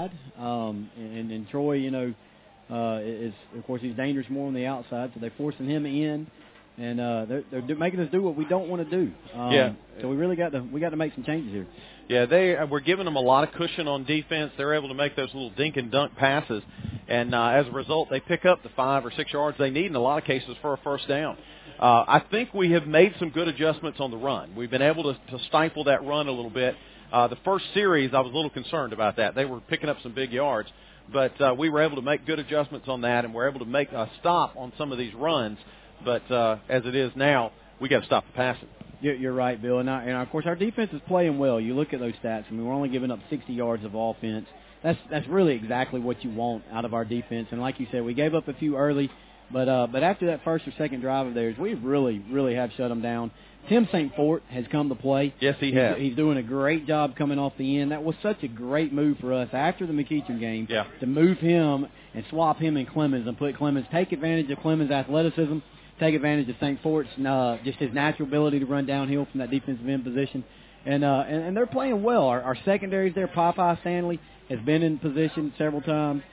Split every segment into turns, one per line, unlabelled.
And Troy, is of course he's dangerous more on the outside, so they're forcing him in, and they're making us do what we don't want to do. So we really got to make some changes here.
Yeah, we're giving them a lot of cushion on defense. They're able to make those little dink and dunk passes, and as a result, they pick up the 5 or 6 yards they need in a lot of cases for a first down. I think we have made some good adjustments on the run. We've been able to stifle that run a little bit. The first series, I was a little concerned about that. They were picking up some big yards, but we were able to make good adjustments on that, and we're able to make a stop on some of these runs. But as it is now, we got to stop the passing.
You're right, Bill. And of course, our defense is playing well. You look at those stats. I mean, we're only giving up 60 yards of offense. That's really exactly what you want out of our defense. And like you said, we gave up a few early, but after that first or second drive of theirs, we really have shut them down. Tim St. Fort has come to play.
Yes, he has.
He's doing a great job coming off the end. That was such a great move for us after the McEachern game to move him and swap him and Clemens and put Clemens, take advantage of Clemens' athleticism, take advantage of St. Fort's just his natural ability to run downhill from that defensive end position. And they're playing well. Our secondaries there, Popeye Stanley has been in position several times.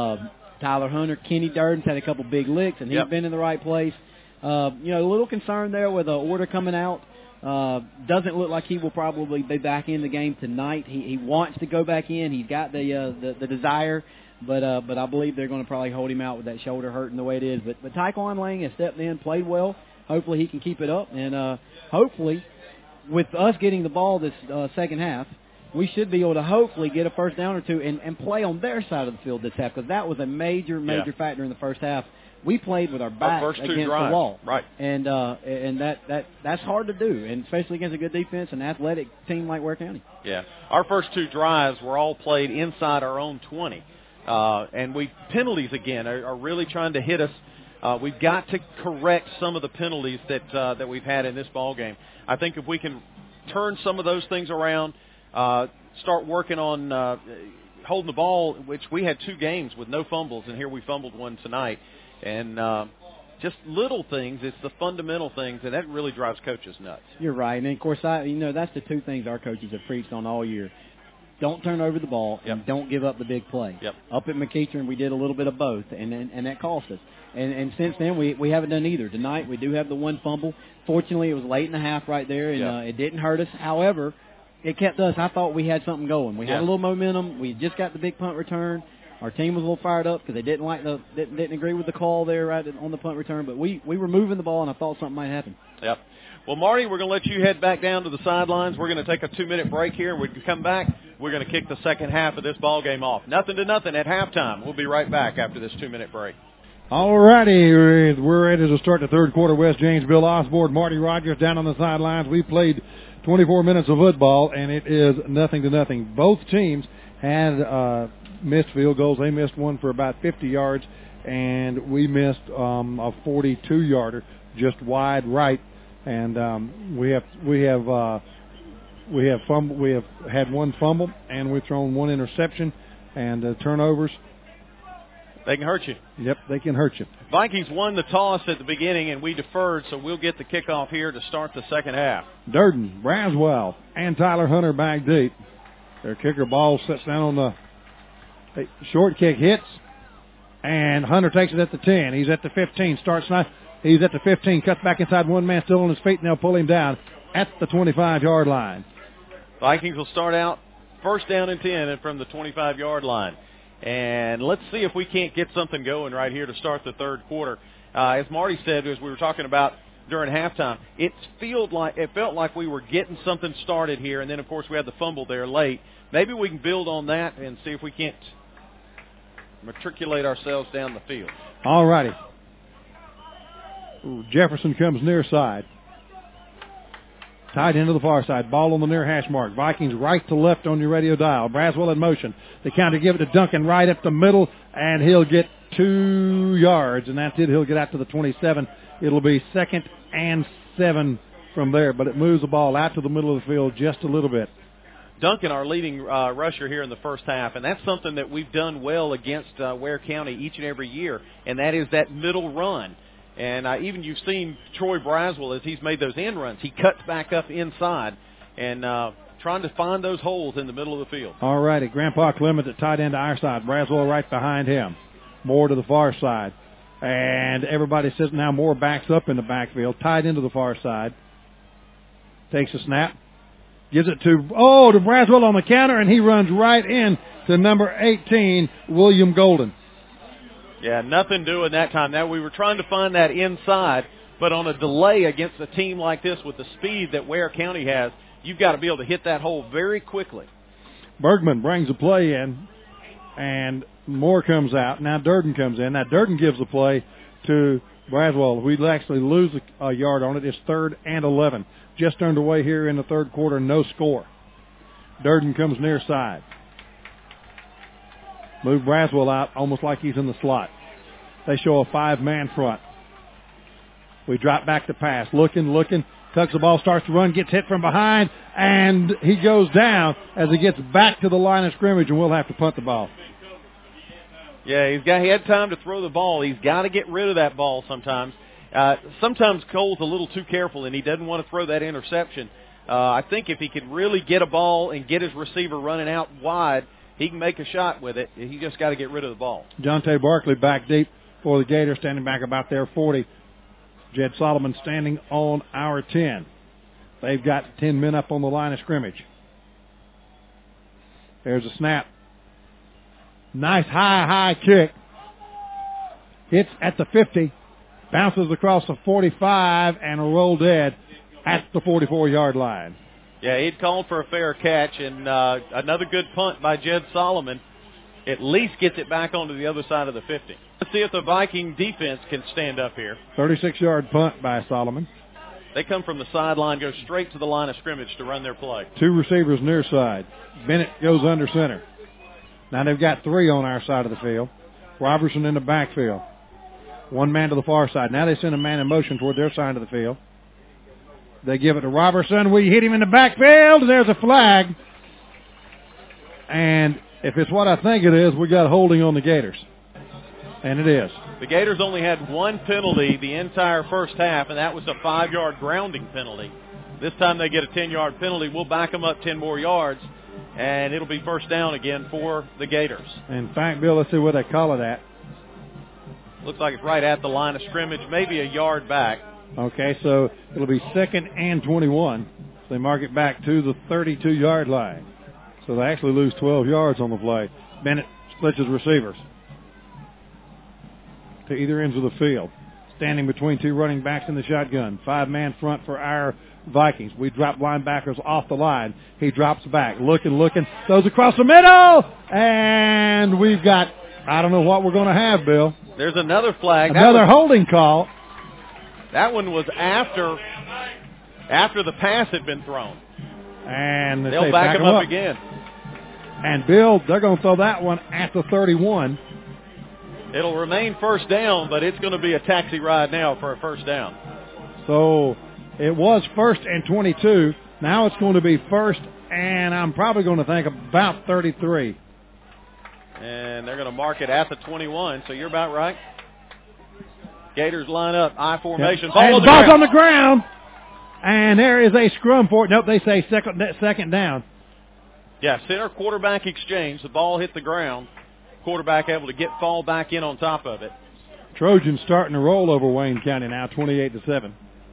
Tyler Hunter, Kenny Durden's had a couple big licks, and he's been in the right place. A little concern there with the order coming out. Doesn't look like he will probably be back in the game tonight. He wants to go back in. He's got the desire, but I believe they're going to probably hold him out with that shoulder hurting the way it is. But Tyquan Lang has stepped in, played well. Hopefully he can keep it up, and hopefully with us getting the ball this second half, we should be able to hopefully get a first down or two and play on their side of the field this half, because that was a major factor in the first half. We played with our backs against the wall,
right?
And that's hard to do, and especially against a good defense and athletic team like Ware County.
Yeah, our first 2 drives were all played inside our own 20, and penalties again are really trying to hit us. We've got to correct some of the penalties that we've had in this ball game. I think if we can turn some of those things around, start working on holding the ball, which we had 2 games with no fumbles, and here we fumbled one tonight. And just little things, it's the fundamental things, and that really drives coaches nuts.
You're right. And, of course, that's the 2 things our coaches have preached on all year. Don't turn over the ball and don't give up the big play. Up at McEachern, we did a little bit of both, and that cost us. And since then, we haven't done either. Tonight, we do have the 1 fumble. Fortunately, it was late in the half right there, and it didn't hurt us. However, it kept us. I thought we had something going. We had a little momentum. We just got the big punt return. Our team was a little fired up because they didn't agree with the call there right on the punt return. But we were moving the ball, and I thought something might happen.
Yep. Well, Marty, we're going to let you head back down to the sidelines. We're going to take a 2-minute break here. When we come back, we're going to kick the second half of this ball game off. 0-0 at halftime. We'll be right back after this 2-minute break.
All righty, we're ready to start the third quarter. West James, Bill Osborne, Marty Rogers down on the sidelines. We played 24 minutes of football, and it is 0-0. Both teams had missed field goals. They missed one for about 50 yards, and we missed a 42-yarder just wide right. And we have had 1 fumble, and we've thrown 1 interception, and turnovers.
They can hurt you.
Yep, they can hurt you.
Vikings won the toss at the beginning, and we deferred, so we'll get the kickoff here to start the second half.
Durden, Braswell, and Tyler Hunter back deep. Their kicker ball sits down on the short kick, hits, and Hunter takes it at the 10. He's at the 15, starts nice. He's at the 15, cuts back inside, 1 man still on his feet, and they'll pull him down at the 25-yard line.
Vikings will start out first down and 10 and from the 25-yard line. And let's see if we can't get something going right here to start the third quarter. As Marty said, as we were talking about during halftime, it felt like we were getting something started here, and then, of course, we had the fumble there late. Maybe we can build on that and see if we can't matriculate ourselves down the field.
All righty. Jefferson comes near side. Tied into the far side. Ball on the near hash mark. Vikings right to left on your radio dial. Braswell in motion. The counter give it to Duncan right up the middle, and he'll get 2 yards, and that's it. He'll get out to the 27. It'll be 2nd and 7 from there, but it moves the ball out to the middle of the field just a little bit.
Duncan, our leading rusher here in the first half, and that's something that we've done well against Ware County each and every year, and that is that middle run. And even you've seen Troy Braswell as he's made those end runs. He cuts back up inside, and trying to find those holes in the middle of the field.
All righty. Grandpa Clemens at tight end to our side. Braswell right behind him. Moore to the far side. And everybody says now Moore backs up in the backfield, tied into the far side. Takes a snap. Gives it to Braswell on the counter, and he runs right in to number 18, William Golden.
Yeah, nothing doing that time. Now, we were trying to find that inside, but on a delay against a team like this with the speed that Ware County has, you've got to be able to hit that hole very quickly.
Bergman brings the play in, and Moore comes out. Now Durden comes in. Now Durden gives the play to Braswell. We'd actually lose a yard on it. It's 3rd and 11. Just underway here in the third quarter, no score. Durden comes near side. Move Braswell out almost like he's in the slot. They show a 5-man front. We drop back to pass. Looking. Tucks the ball, starts to run, gets hit from behind, and he goes down as he gets back to the line of scrimmage, and we'll have to punt the ball.
Yeah, he had time to throw the ball. He's got to get rid of that ball sometimes. Sometimes Cole's a little too careful, and he doesn't want to throw that interception. I think if he could really get a ball and get his receiver running out wide, he can make a shot with it. He just got to get rid of the ball.
Jonte Barkley back deep for the Gators, standing back about their 40. Jed Solomon standing on our 10. They've got 10 men up on the line of scrimmage. There's a snap. Nice high kick. Hits at the 50. Bounces across the 45 and a roll dead at the 44-yard line.
Yeah, he'd called for a fair catch, and another good punt by Jed Solomon at least gets it back onto the other side of the 50. Let's see if the Viking defense can stand up here.
36-yard punt by Solomon.
They come from the sideline, go straight to the line of scrimmage to run their play.
2 receivers near side. Bennett goes under center. Now they've got 3 on our side of the field. Robertson in the backfield. 1 man to the far side. Now they send a man in motion toward their side of the field. They give it to Robertson. We hit him in the backfield. There's a flag. And if it's what I think it is, we got holding on the Gators. And it is.
The Gators only had 1 penalty the entire first half, and that was a 5-yard grounding penalty. This time they get a 10-yard penalty. We'll back them up 10 more yards, and it'll be first down again for the Gators.
In fact, Bill, let's see what they call it at.
Looks like it's right at the line of scrimmage, maybe a yard back.
Okay, so it'll be 2nd and 21. So they mark it back to the 32-yard line. So they actually lose 12 yards on the play. Bennett splits his receivers to either ends of the field. Standing between 2 running backs in the shotgun. 5-man front for our Vikings. We drop linebackers off the line. He drops back. Looking. Throws across the middle. And we've got, I don't know what we're going to have, Bill.
There's another flag.
Another holding call.
That one was after the pass had been thrown.
And
they'll back him up again.
And Bill, they're going to throw that one at the 31.
It'll remain first down, but it's going to be a taxi ride now for a first down.
So it was 1st and 22. Now it's going to be 1st, and I'm probably going to think about 33.
And they're going to mark it at the 21, so you're about right. Gators line up, I formation.
Yep. Ball's on the ground. And there is a scrum for it. Nope, they say second down.
Yeah, center quarterback exchange. The ball hit the ground. Quarterback able to fall back in on top of it.
Trojans starting to roll over Wayne County now, 28-7.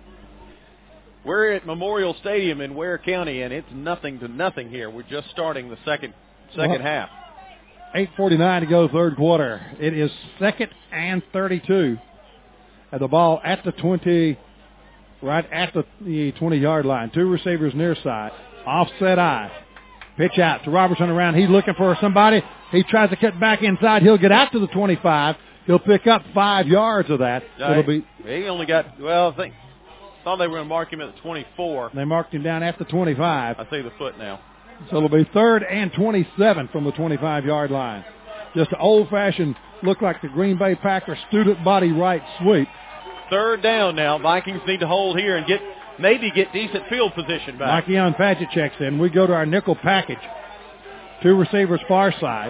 We're at Memorial Stadium in Ware County, and it's 0-0 here. We're just starting the second half.
8:49 to go, third quarter. It is 2nd and 32. At the ball at the 20, right at the 20-yard line. 2 receivers near side. Offset eye. Pitch out to Robertson around. He's looking for somebody. He tries to cut back inside. He'll get out to the 25. He'll pick up 5 yards of that.
He only got, I thought they were going to mark him at the 24.
They marked him down at the 25.
I see the foot now.
So it'll be 3rd and 27 from the 25-yard line. Just an old-fashioned, look like the Green Bay Packers student body right sweep.
3rd down now. Vikings need to hold here and maybe get decent field position back.
Mikey Paget checks in. We go to our nickel package. 2 receivers far side.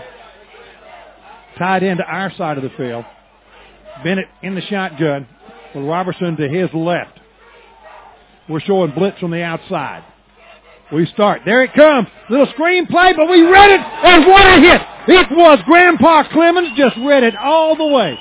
Tied into our side of the field. Bennett in the shotgun with Robertson to his left. We're showing blitz from the outside. We start. There it comes. Little screen play, but we read it, and what a hit! It was Grandpa Clemens, just read it all the way.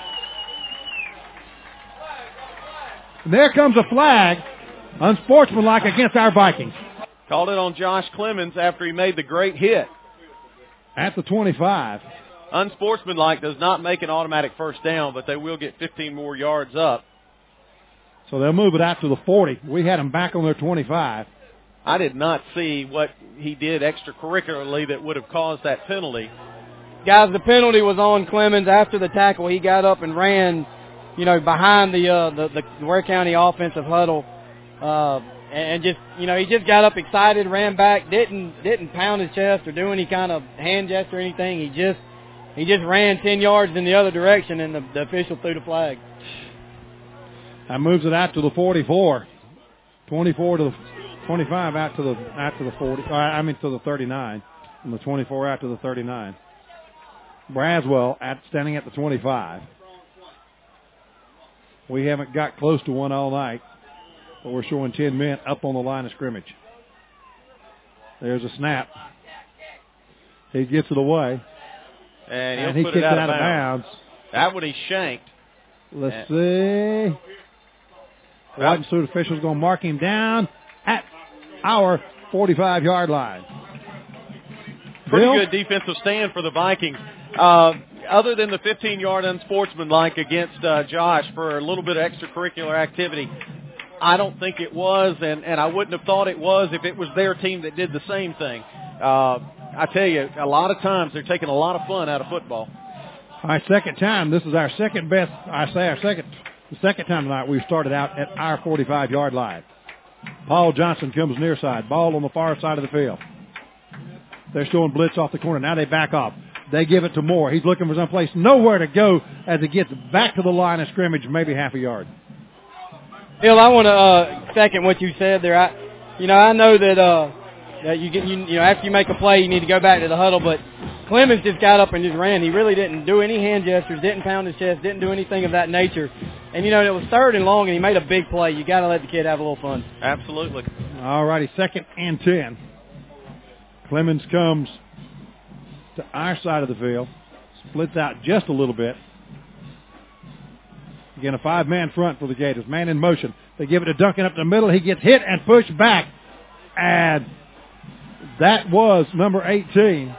And there comes a flag, unsportsmanlike against our Vikings.
Called it on Josh Clemens after he made the great hit.
At the 25.
Unsportsmanlike does not make an automatic first down, but they will get 15 more yards up.
So they'll move it out to the 40. We had them back on their 25.
I did not see what he did extracurricularly that would have caused that penalty.
Guys, the penalty was on Clemens after the tackle. He got up and ran, behind the Ware County offensive huddle, and just, he just got up excited, ran back, didn't pound his chest or do any kind of hand gesture or anything. He just ran 10 yards in the other direction, and the official threw the flag.
That moves it out to the 44, 24 to the 25 out to the 40. To the 39, and the 24 out to the 39. Braswell standing at the 25. We haven't got close to one all night, but we're showing 10 men up on the line of scrimmage. There's a snap. He gets it away.
And
he
put
kicked
it out
of bounds.
That one he shanked.
Let's see. The White and Suit official's going to mark him down at our 45-yard line.
Pretty good defensive stand for the Vikings. Other than the 15-yard unsportsmanlike against Josh for a little bit of extracurricular activity, I don't think it was, and I wouldn't have thought it was if it was their team that did the same thing. I tell you, a lot of times they're taking a lot of fun out of football.
All right, second time. This is our second best. The second time tonight we've started out at our 45-yard line. Paul Johnson comes near side. Ball on the far side of the field. They're showing blitz off the corner. Now they back off. They give it to Moore. He's looking for someplace, nowhere to go as he gets back to the line of scrimmage, maybe half a yard.
Bill, I want to second what you said there. I know that you get after you make a play, you need to go back to the huddle, but Clemens just got up and just ran. He really didn't do any hand gestures, didn't pound his chest, didn't do anything of that nature. And, it was 3rd and long, and he made a big play. You got to let the kid have a little fun.
Absolutely.
All righty, 2nd and 10. Clemens comes to our side of the field, splits out just a little bit. Again, a 5-man front for the Gators. Man in motion. They give it to Duncan up the middle. He gets hit and pushed back. And that was number 18.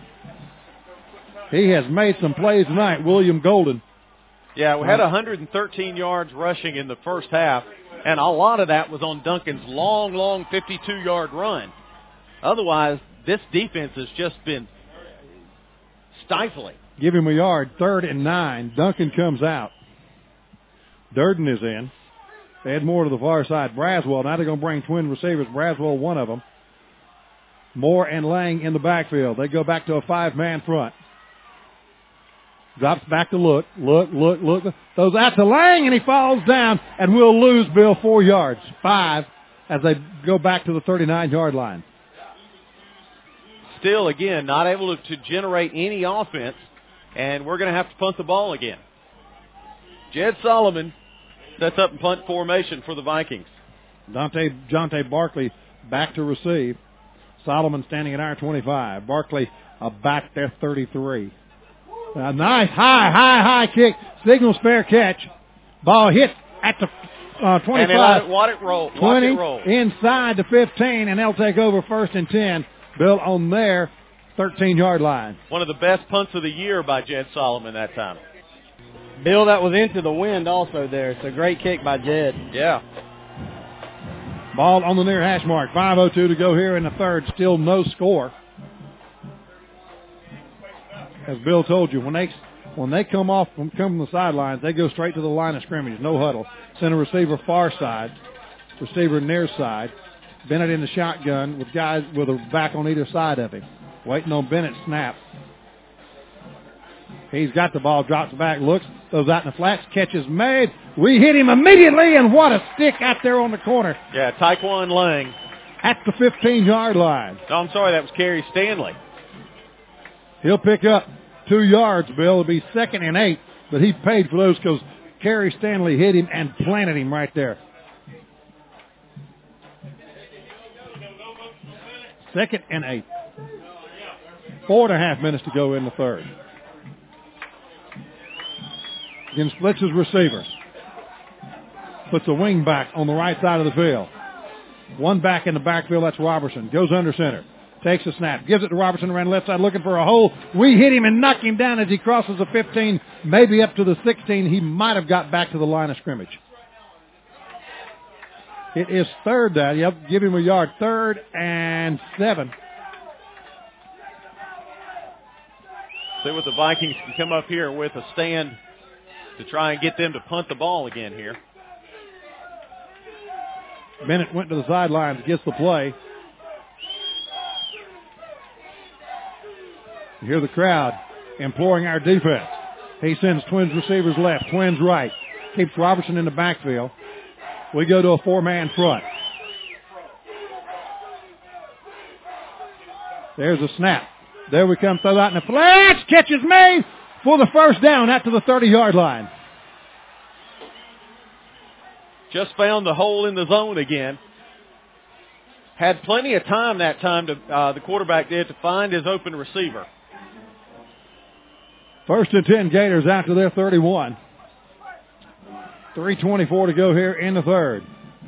He has made some plays tonight, William Golden.
Yeah, we had 113 yards rushing in the first half, and a lot of that was on Duncan's long 52-yard run. Otherwise, this defense has just been stifling.
Give him a yard, 3rd and 9. Duncan comes out. Durden is in. They had more to the far side. Braswell, now they're going to bring twin receivers. Braswell, one of them. Moore and Lang in the backfield. They go back to a 5-man front. Drops back to look. Throws out to Lang, and he falls down, and we'll lose, Bill, 4 yards. 5 as they go back to the 39-yard line.
Still, again, not able to generate any offense, and we're going to have to punt the ball again. Jed Solomon sets up in punt formation for the Vikings.
Jonte Barkley back to receive. Solomon standing at our 25. Barkley back there 33. A nice high kick. Signals fair catch. Ball hit at the 25.
And watch it roll.
20 inside the 15, and they'll take over 1st and 10. Bill on their 13-yard line.
One of the best punts of the year by Jed Solomon that time.
Bill, that was into the wind also there. It's a great kick by Jed.
Yeah.
Ball on the near hash mark. 5:02 to go here in the third. Still no score. As Bill told you, when they come from the sidelines, they go straight to the line of scrimmage. No huddle. Center receiver far side. Receiver near side. Bennett in the shotgun with guys with a back on either side of him. Waiting on Bennett snap. He's got the ball, drops back, looks, goes out in the flats, catch is made. We hit him immediately, and what a stick out there on the corner.
Yeah, Taekwon Lang.
At the 15-yard line.
No, I'm sorry, that was Kerry Stanley.
He'll pick up 2 yards, Bill. It'll be 2nd and 8, but he paid for those because Kerry Stanley hit him and planted him right there. 2nd and 8. 4.5 minutes to go in the third. Again, splits his receivers. Puts a wing back on the right side of the field. One back in the backfield, that's Robertson. Goes under center. Takes a snap. Gives it to Robertson around the left side looking for a hole. We hit him and knock him down as he crosses the 15, maybe up to the 16. He might have got back to the line of scrimmage. It is third down. Yep, give him a yard. 3rd and 7.
See what the Vikings can come up here with a stand to try and get them to punt the ball again here.
Bennett went to the sidelines, gets the play. You hear the crowd imploring our defense. He sends Twins receivers left, Twins right. Keeps Robertson in the backfield. We go to a 4-man front. There's a snap. There we come, throw out in the flats. Catch is made for the first down out to the 30-yard line.
Just found the hole in the zone again. Had plenty of time that time to the quarterback did to find his open receiver.
1st and 10 Gators out to their 31. 3:24 to go here in the third.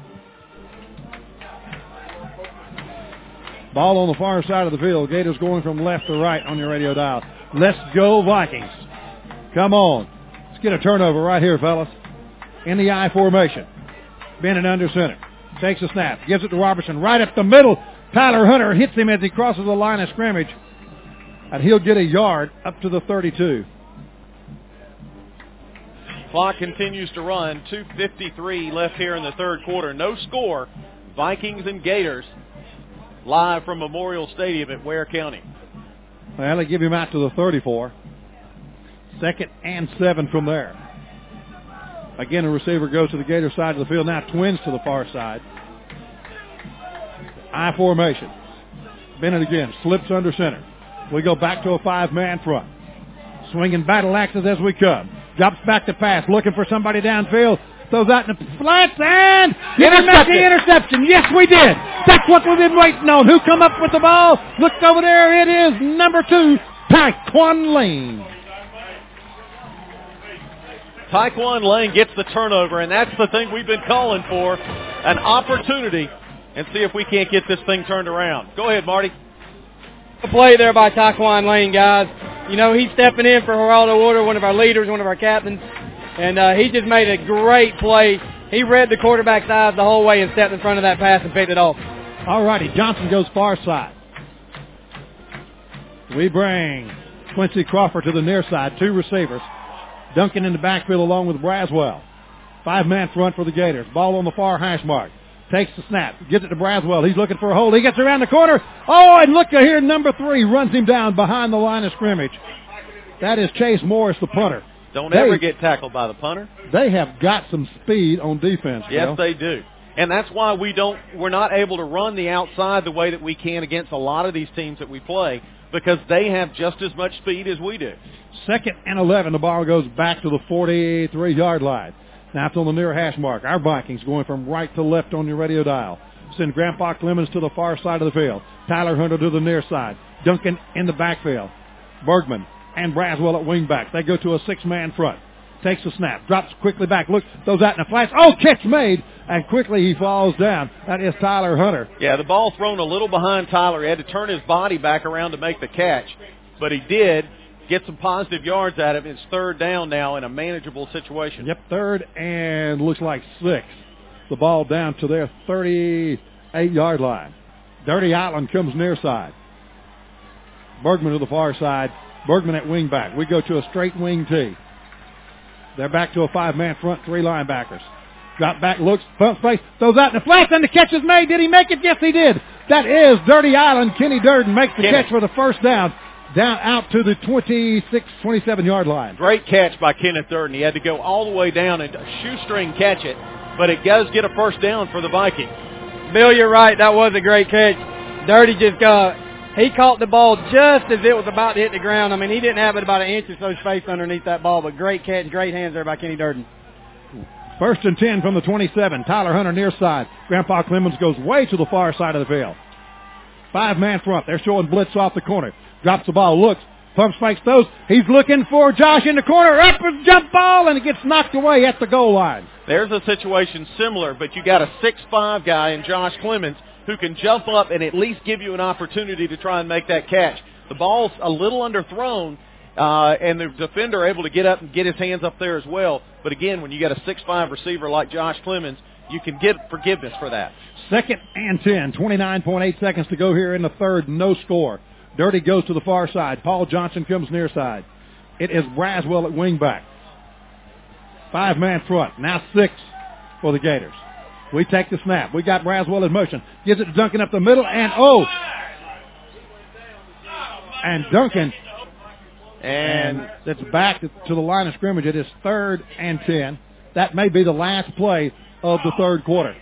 Ball on the far side of the field. Gators going from left to right on your radio dial. Let's go Vikings. Come on. Let's get a turnover right here, fellas. In the I formation. Bennett under center. Takes a snap. Gives it to Robertson. Right up the middle. Tyler Hunter hits him as he crosses the line of scrimmage. And he'll get a yard up to the 32.
Clock continues to run. 2:53 left here in the third quarter. No score. Vikings and Gators live from Memorial Stadium at Ware County.
Well, they give him out to the 34. 2nd and 7 from there. Again, the receiver goes to the Gator side of the field. Now Twins to the far side. I formation. Bennett again. Slips under center. We go back to a 5-man front. Swinging battle axes as we come. Drops back to pass. Looking for somebody downfield. Throws out in the flats and interception. Yes, we did. That's what we've been waiting on. Who come up with the ball? Look over there. It is number 2, Taekwon Lane.
Taekwon Lane gets the turnover, and that's the thing we've been calling for, an opportunity, and see if we can't get this thing turned around. Go ahead, Marty.
A play there by Taekwon Lane, guys. You know, he's stepping in for Geraldo Order, one of our leaders, one of our captains, and he just made a great play. He read the quarterback's eyes the whole way and stepped in front of that pass and picked it off.
All righty, Johnson goes far side. We bring Quincy Crawford to the near side, 2 receivers. Duncan in the backfield along with Braswell. 5-man front for the Gators. Ball on the far hash mark. Takes the snap. Gives it to Braswell. He's looking for a hole. He gets around the corner. Oh, and look here, number 3 runs him down behind the line of scrimmage. That is Chase Morris, the punter.
Don't ever get tackled by the punter.
They have got some speed on defense.
Yes, they do. And that's why we're not able to run the outside the way that we can against a lot of these teams that we play, because they have just as much speed as we do.
2nd and 11. The ball goes back to the 43-yard line. Snapped on the near hash mark. Our Vikings going from right to left on your radio dial. Send Grandpa Clemens to the far side of the field. Tyler Hunter to the near side. Duncan in the backfield. Bergman and Braswell at wingback. They go to a 6-man front. Takes a snap. Drops quickly back. Look, throws out in the flats. Oh, catch made. And quickly he falls down. That is Tyler Hunter.
Yeah, the ball thrown a little behind Tyler. He had to turn his body back around to make the catch. But he did get some positive yards out of it. It's 3rd down now in a manageable situation.
Yep, 3rd and looks like 6. The ball down to their 38-yard line. Dirty Island comes near side. Bergman to the far side. Bergman at wingback. We go to a straight wing tee. They're back to a 5-man front, 3 linebackers. Drop back, looks, pumps face, throws out in the flats, and the catch is made. Did he make it? Yes, he did. That is Dirty Island. Kenny Durden makes the catch for the first down. Down out to the 26, 27-yard line.
Great catch by Kenneth Durden. He had to go all the way down and shoestring catch it, but it does get a first down for the Vikings.
Bill, you're right. That was a great catch. Dirty just he caught the ball just as it was about to hit the ground. I mean, he didn't have it about an inch or so space underneath that ball, but great catch, great hands there by Kenny Durden.
1st and 10 from the 27. Tyler Hunter near side. Grandpa Clemens goes way to the far side of the field. 5-man front. They're showing blitz off the corner. Drops the ball, looks, pumps, fakes, throws. He's looking for Josh in the corner. Up with jump ball, and it gets knocked away at the goal line.
There's a situation similar, but you got a 6'5" guy in Josh Clemens who can jump up and at least give you an opportunity to try and make that catch. The ball's a little underthrown, and the defender able to get up and get his hands up there as well. But again, when you got a 6'5" receiver like Josh Clemens, you can get forgiveness for that.
2nd and 10, 29.8 seconds to go here in the third, no score. Dirty goes to the far side. Paul Johnson comes near side. It is Braswell at wingback. 5-man front, now 6 for the Gators. We take the snap. We got Braswell in motion. Gives it to Duncan up the middle, and and Duncan, and it's back to the line of scrimmage. It is 3rd and 10. That may be the last play of the third quarter.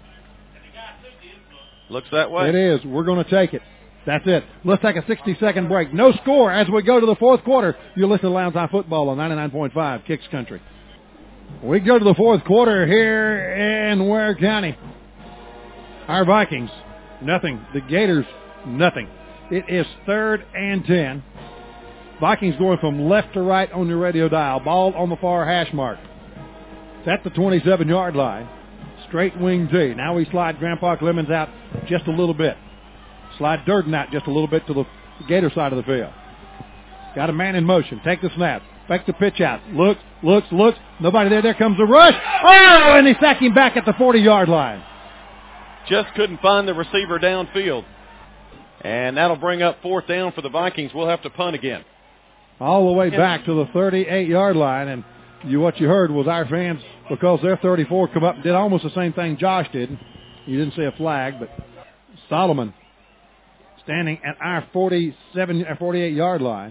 Looks that way.
It is. We're going to take it. That's it. Let's take a 60-second break. No score as we go to the fourth quarter. You listen to Lowndes High Football on 99.5 Kicks Country. We go to the fourth quarter here in Ware County. Our Vikings, nothing. The Gators, nothing. It is 3rd and 10. Vikings going from left to right on your radio dial. Ball on the far hash mark. It's at the 27-yard line. Straight wing T. Now we slide Grandpa Clemens out just a little bit. Slide Durden out just a little bit to the Gator side of the field. Got a man in motion. Take the snap. Back the pitch out. Looks. Nobody there. There comes the rush. Oh, and they sack him back at the 40-yard line.
Just couldn't find the receiver downfield. And that'll bring up 4th down for the Vikings. We'll have to punt again.
All the way back to the 38-yard line. And what you heard was our fans, because their 34 come up and did almost the same thing Josh did. You didn't see a flag, but Solomon standing at our 48-yard line.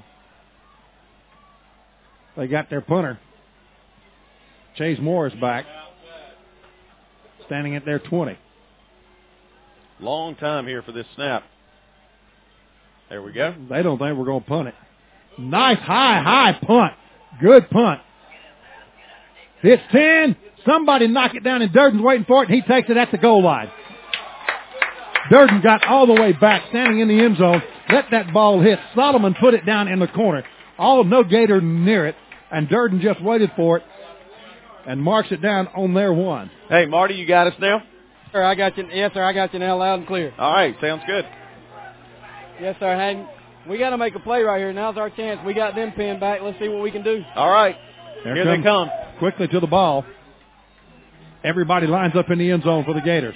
They got their punter, Chase Morris, back, standing at their 20.
Long time here for this snap. There we go.
They don't think we're going to punt it. Nice high punt. Good punt. It's 10. Somebody knock it down, and Durden's waiting for it, and he takes it at the goal line. Durden got all the way back, standing in the end zone. Let that ball hit. Solomon put it down in the corner. No Gator near it, and Durden just waited for it and marks it down on their 1.
Hey, Marty, you got us now?
Sir, I got you. Yes, sir, I got you now loud and clear.
All right, sounds good.
Yes, sir. Hey, we got to make a play right here. Now's our chance. We got them pinned back. Let's see what we can do.
All right.
Here they come. Quickly to the ball. Everybody lines up in the end zone for the Gators.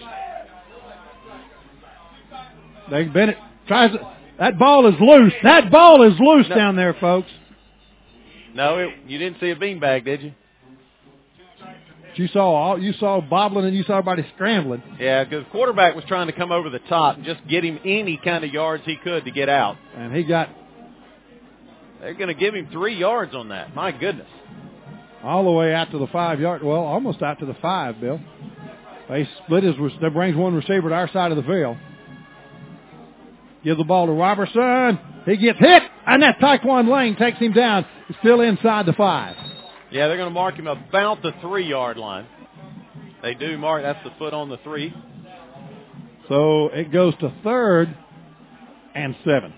Bennett tries it. That ball is loose. That ball is loose down there, folks.
No, you didn't see a beanbag, did you?
You saw bobbling and you saw everybody scrambling.
Yeah, because the quarterback was trying to come over the top and just get him any kind of yards he could to get out.
And he got...
They're going to give him 3 yards on that. My goodness.
All the way out to the 5-yard... Well, almost out to the 5, Bill. They split that brings one receiver to our side of the field. Gives the ball to Robertson. He gets hit, and that Taekwon Lane takes him down. He's still inside the 5.
Yeah, they're going to mark him about the 3-yard line. They do mark. That's the foot on the 3.
So it goes to 3rd and 7.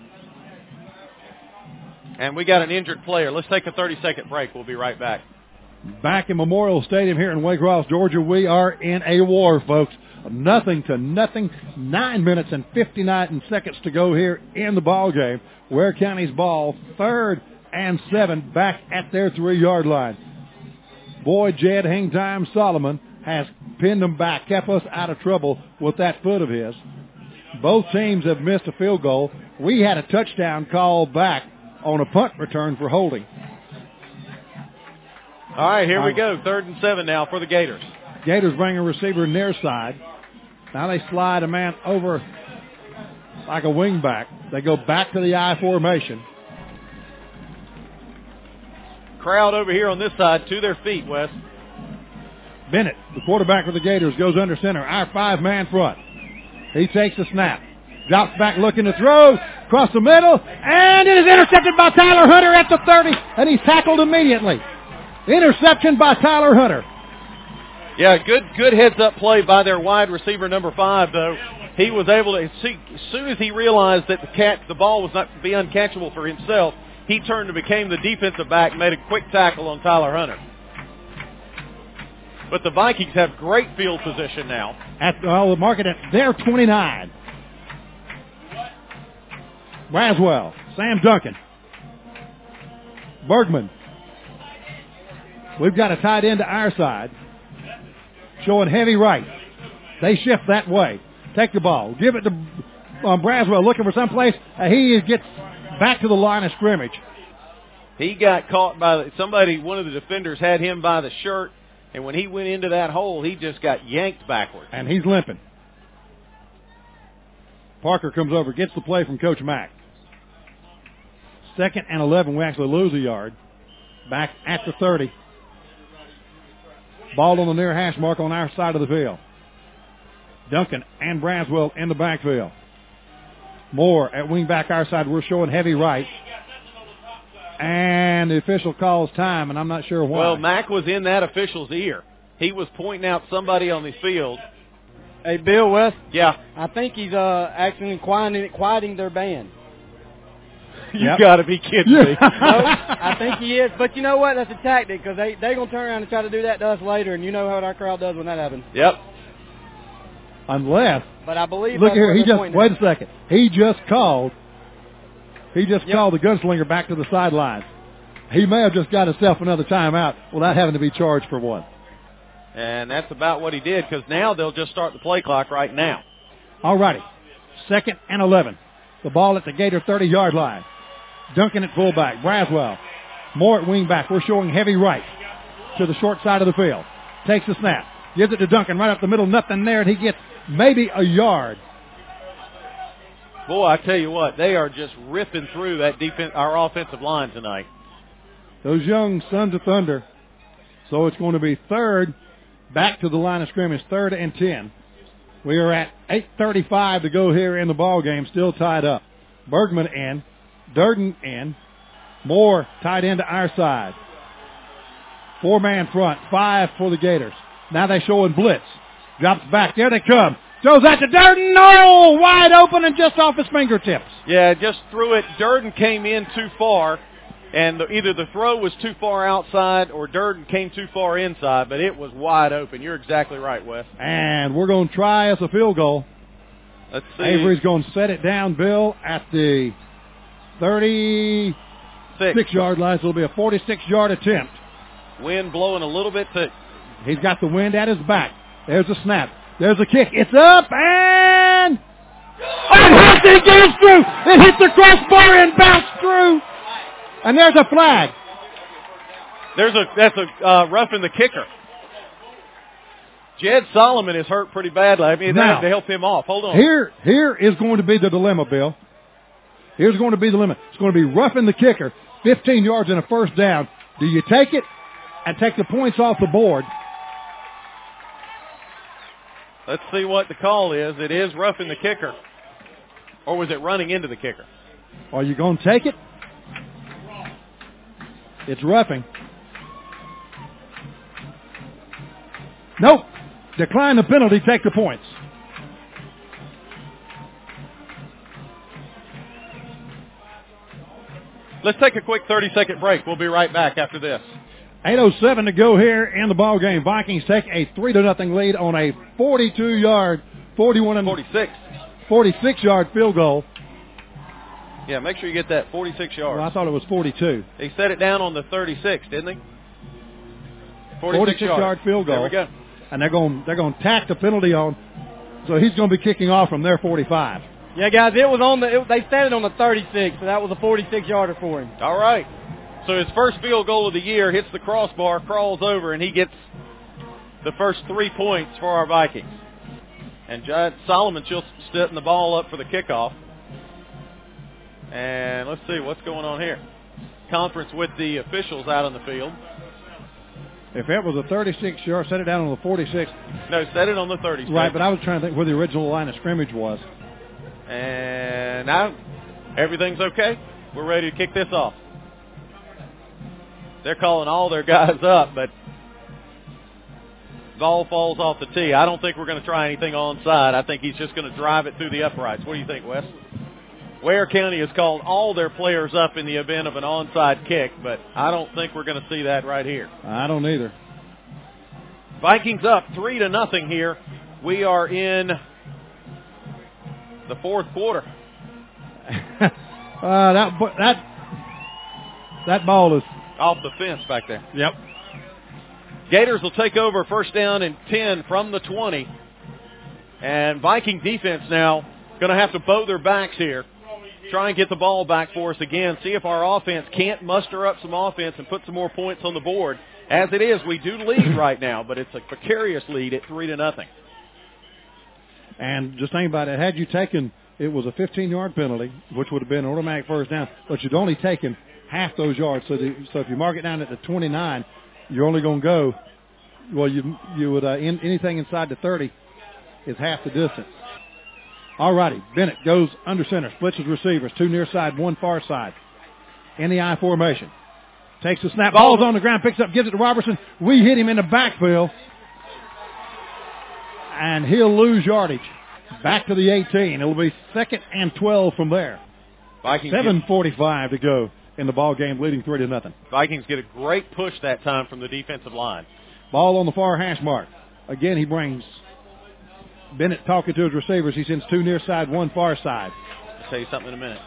And we got an injured player. Let's take a 30-second break. We'll be right back.
Back in Memorial Stadium here in Waycross, Georgia, we are in a war, folks. Nothing to nothing. 9 minutes and 59 seconds to go here in the ball game. Ware County's ball, 3rd and 7, back at their 3-yard line. Boy, Jed Hangtime Solomon has pinned them back, kept us out of trouble with that foot of his. Both teams have missed a field goal. We had a touchdown call back on a punt return for holding.
All right, here we go. 3rd and 7 now for the Gators.
Gators bring a receiver near side. Now they slide a man over like a wingback. They go back to the I formation.
Crowd over here on this side to their feet, Wes.
Bennett, the quarterback for the Gators, goes under center. Our 5-man front. He takes the snap. Drops back looking to throw. Across the middle. And it is intercepted by Tyler Hunter at the 30. And he's tackled immediately. Interception by Tyler Hunter.
Yeah, good heads-up play by their wide receiver, number 5, though. He was able to, as soon as he realized that the ball was not to be uncatchable for himself, he turned and became the defensive back, made a quick tackle on Tyler Hunter. But the Vikings have great field position now.
We'll mark it at their 29. Braswell, Sam Duncan, Bergman. We've got a tight end to our side, showing heavy right. They shift that way. Take the ball. Give it to Braswell, looking for someplace. He gets back to the line of scrimmage.
He got caught by somebody. One of the defenders had him by the shirt, and when he went into that hole, he just got yanked backwards.
And he's limping. Parker comes over, gets the play from Coach Mack. 2nd and 11. We actually lose a yard. Back at the 30. Ball on the near hash mark on our side of the field. Duncan and Braswell in the backfield. Moore at wing back our side. We're showing heavy right. And the official calls time, and I'm not sure why.
Well, Mack was in that official's ear. He was pointing out somebody on the field.
Hey, Bill West.
Yeah.
I think he's actually quieting their band.
You got to be kidding me.
No, I think he is. But you know what? That's a tactic because they're going to turn around and try to do that to us later, and you know what our crowd does when that happens.
Yep.
Unless.
But I believe.
Look here. Wait a second. He just called the gunslinger back to the sidelines. He may have just got himself another timeout without having to be charged for one.
And that's about what he did because now they'll just start the play clock right now.
All righty. 2nd and 11. The ball at the Gator 30-yard line. Duncan at fullback. Braswell. Moore at wingback. We're showing heavy right to the short side of the field. Takes the snap. Gives it to Duncan right up the middle. Nothing there, and he gets maybe a yard.
Boy, I tell you what, they are just ripping through that our offensive line tonight.
Those young Sons of Thunder. So it's going to be 3rd, back to the line of scrimmage, 3rd and 10. We are at 8:35 to go here in the ball game, still tied up. Bergman in, Durden in, Moore tied into our side. 4-man front, 5 for the Gators. Now they showing blitz. Drops back, there they come. Throws out to Durden. No! Wide open and just off his fingertips.
Yeah, just threw it. Durden came in too far, and either the throw was too far outside or Durden came too far inside, but it was wide open. You're exactly right, Wes.
And we're going to try us a field goal.
Let's see.
Avery's going to set it down, Bill, at the 36-yard line. So it'll be a 46-yard attempt.
Wind blowing a little bit.
He's got the wind at his back. There's a snap. There's a kick. It's up and it goes through. It hit the crossbar and bounced through. And there's a flag.
That's a roughing the kicker. Jed Solomon is hurt pretty badly. I mean, they have to help him off. Hold on.
Here is going to be the dilemma, Bill. Here's going to be the dilemma. It's going to be roughing the kicker, 15 yards and a first down. Do you take it and take the points off the board?
Let's see what the call is. It is roughing the kicker. Or was it running into the kicker?
Are you going to take it? It's roughing. Nope. Decline the penalty, take the points.
Let's take a quick 30-second break. We'll be right back after this.
8:07 to go here in the ball game. Vikings take a 3-0 lead on a 42-yard, 46-yard field goal.
Yeah, make sure you get that 46 yards.
Well, I thought it was 42.
He set it down on the 36, didn't he?
46-yard field goal.
There we go.
And they're going to tack the penalty on. So he's going to be kicking off from their 45.
Yeah, guys, it was on they set it on the 36, so that was a 46-yarder for him.
All right. So his first field goal of the year hits the crossbar, crawls over, and he gets the first 3 points for our Vikings. And Jed Solomon still setting the ball up for the kickoff. And let's see what's going on here. Conference with the officials out on the field.
If it was a 36-yard, set it down on the 46.
No, set it on the 36.
Right, but I was trying to think where the original line of scrimmage was.
And now everything's okay. We're ready to kick this off. They're calling all their guys up, but Ball falls off the tee. I don't think we're going to try anything onside. I think he's just going to drive it through the uprights. What do you think, Wes? Ware County has called all their players up in the event of an onside kick, but I don't think we're going to see that right here.
I don't either.
Vikings up 3-0 here. We are in the fourth quarter.
That ball is
off the fence back there.
Yep.
Gators will take over first down and 10 from the 20. And Viking defense now going to have to bow their backs here. Try and get the ball back for us again. See if our offense can't muster up some offense and put some more points on the board. As it is, we do lead right now, but it's a precarious lead at 3-0.
And just think about it. Had you taken, it was a 15-yard penalty, which would have been an automatic first down, but you'd only taken half those yards. So if you mark it down at the 29, you're only going to go, well, you would anything inside the 30 is half the distance. All righty. Bennett goes under center, splits his receivers, 2 near side, 1 far side. In the I formation. Takes the snap, ball's on the ground, picks up, gives it to Robertson. We hit him in the backfield. And he'll lose yardage. Back to the 18. It'll be 2nd and 12 from there. 7:45 to go in the ball game, leading 3-0.
Vikings get a great push that time from the defensive line.
Ball on the far hash mark. Again, he brings Bennett talking to his receivers. He sends 2 near side, 1 far side.
I'll tell you something in a minute.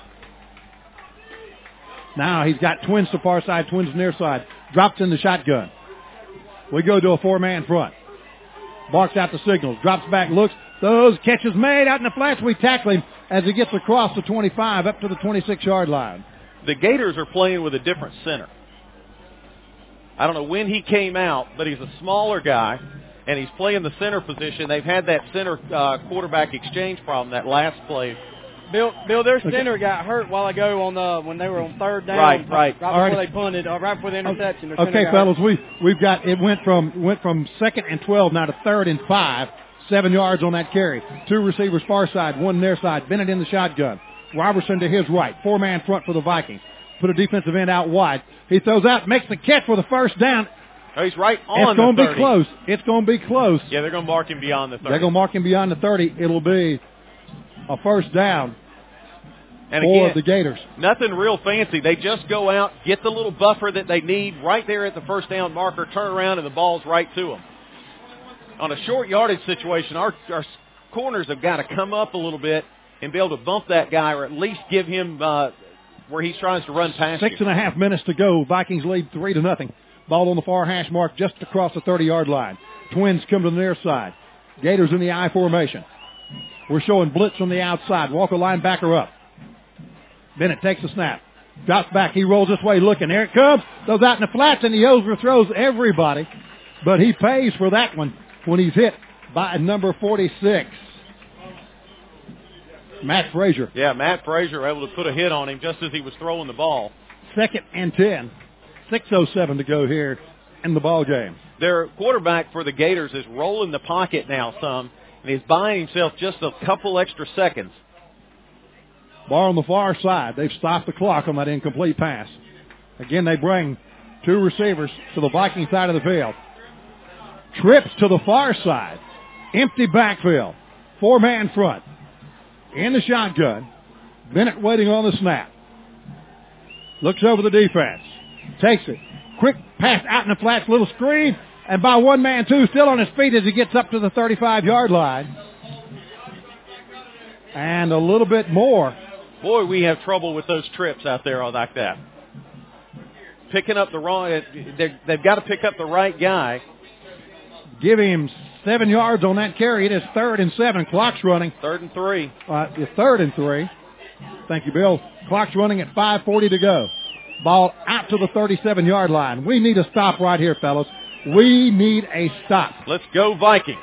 Now he's got twins to far side, twins near side. Drops in the shotgun. We go to a 4-man front. Barks out the signals. Drops back, looks. Those catches made out in the flats. We tackle him as he gets across the 25 up to the 26-yard line.
The Gators are playing with a different center. I don't know when he came out, but he's a smaller guy, and he's playing the center position. They've had that center quarterback exchange problem that last play.
Bill, their center got hurt a while ago when they were on 3rd down.
Right.
Right before they punted, right before the interception.
Okay, fellas, we've got it went from 2nd and 12 now to 3rd and 5, 7 yards on that carry. 2 receivers far side, 1 near side. Bennett in the shotgun. Robertson to his right. 4-man front for the Vikings. Put a defensive end out wide. He throws out, makes the catch for the first down.
Oh, he's right on
the 30. It's going to be close. It's going to be close.
Yeah, they're going to mark him beyond the 30.
They're going to mark him beyond the 30. It'll be a first down
and
for
again,
the Gators.
Nothing real fancy. They just go out, get the little buffer that they need right there at the first down marker, turn around, and the ball's right to them. On a short yardage situation, our corners have got to come up a little bit and be able to bump that guy or at least give him where he's trying to run past
6.5 minutes to go. Vikings lead 3-0. Ball on the far hash mark just across the 30-yard line. Twins come to the near side. Gators in the I formation. We're showing blitz on the outside. Walker linebacker up. Bennett takes the snap. Drops back. He rolls this way looking. There it comes. Goes out in the flats, and he overthrows everybody. But he pays for that one when he's hit by number 46. Matt Frazier.
Yeah, Matt Frazier able to put a hit on him just as he was throwing the ball.
2nd and 10. 6:07 to go here in the ball game.
Their quarterback for the Gators is rolling the pocket now some, and he's buying himself just a couple extra seconds.
Ball on the far side. They've stopped the clock on that incomplete pass. Again, they bring 2 receivers to the Viking side of the field. Trips to the far side. Empty backfield. 4-man front. In the shotgun. Bennett waiting on the snap. Looks over the defense. Takes it. Quick pass out in the flats. Little screen. And by 1 man, 2 still on his feet as he gets up to the 35-yard line. And a little bit more.
Boy, we have trouble with those trips out there like that. Picking up the wrong, they've got to pick up the right guy.
Give him 7 yards on that carry. It is 3rd and 7. Clock's running.
3rd and 3.
It's 3rd and 3. Thank you, Bill. Clock's running at 5:40 to go. Ball out to the 37-yard line. We need a stop right here, fellas. We need a stop.
Let's go Vikings.